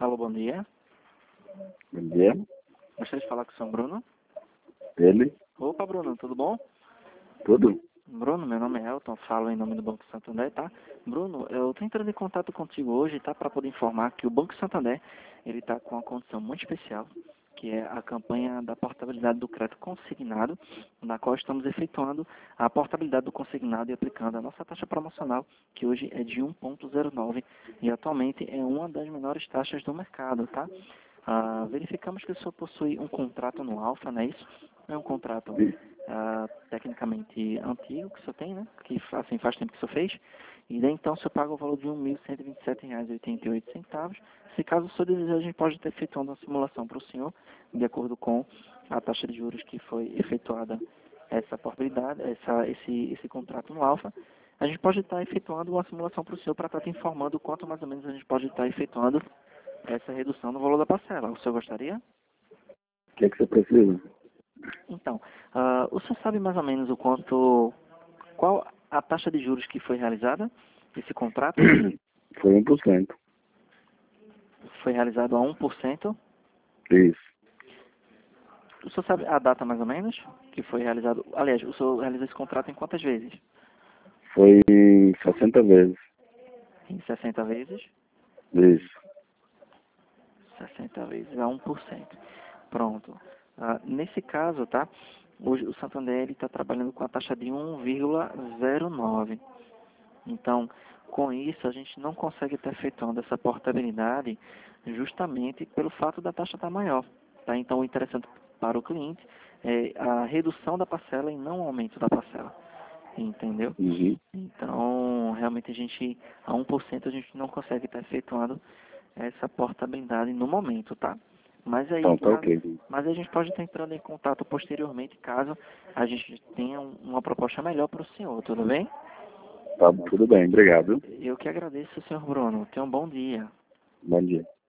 Alô, bom dia. Bom dia. Gostaria de falar com o São Bruno. Ele? Opa, Bruno, tudo bom? Tudo? Bruno, meu nome é Elton, falo em nome do Banco Santander, tá? Bruno, eu estou entrando em contato contigo hoje, tá? Para poder informar que o Banco Santander, ele está com uma condição muito especial, que é a campanha da portabilidade do crédito consignado, na qual estamos efetuando a portabilidade do consignado e aplicando a nossa taxa promocional, que hoje é de 1,09 e atualmente é uma das menores taxas do mercado, tá? Verificamos que o senhor possui um contrato no Alfa, não é isso? É um contrato tecnicamente antigo que o senhor tem, né? Que assim, faz tempo que o senhor fez. E daí então o senhor paga o valor de R$ 1.127,88. Se caso o senhor desejar, a gente pode estar efetuando uma simulação para o senhor, de acordo com a taxa de juros que foi efetuada essa portabilidade, esse contrato no Alfa. A gente pode estar efetuando uma simulação para o senhor para estar te informando quanto mais ou menos a gente pode estar efetuando essa redução no valor da parcela. O senhor gostaria? O que é que você precisa? Então, o senhor sabe mais ou menos qual a taxa de juros que foi realizada? Esse contrato Foi 1%. foi realizado a 1%. Isso. O senhor sabe a data mais ou menos que foi realizado? Aliás, o senhor realizou esse contrato em quantas vezes? Foi 60 vezes. Em 60 vezes? Isso. 60 vezes a 1%. Pronto. Nesse caso, tá? Hoje o Santander está trabalhando com a taxa de 1,09. Então, com isso, a gente não consegue estar efetuando essa portabilidade justamente pelo fato da taxa estar maior. Tá? Então, o interessante para o cliente é a redução da parcela e não o aumento da parcela. Entendeu? Uhum. Então, realmente a 1% a gente não consegue estar efetuando essa portabilidade no momento, tá? Mas aí, Então, tá ok. mas a gente pode estar entrando em contato posteriormente, caso a gente tenha uma proposta melhor para o senhor, tudo bem? Tá tudo bem, obrigado. Eu que agradeço, senhor Bruno. Tenha um bom dia. Bom dia.